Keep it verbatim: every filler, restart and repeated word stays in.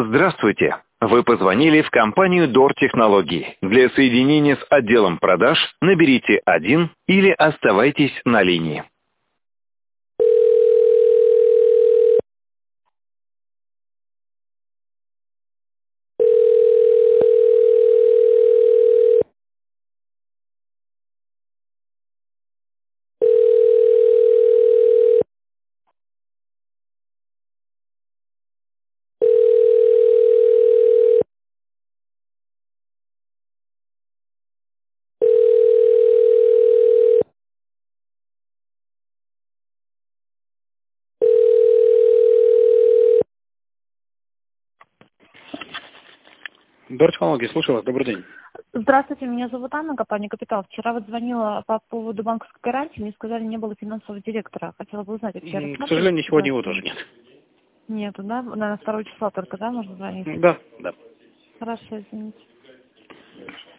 Здравствуйте. Вы позвонили в компанию Дор Технологии. Для соединения с отделом продаж наберите один или оставайтесь на линии. Дор Технологии, слушаю вас, добрый день. Здравствуйте, меня зовут Анна, компания «Капитал». Вчера вот звонила по поводу банковской гарантии, мне сказали, не было финансового директора. Хотела бы узнать, вообще М, К сожалению, сегодня его тоже нет. Нету, да? Наверное, второго числа только, да, можно звонить? Да, да. Хорошо, извините.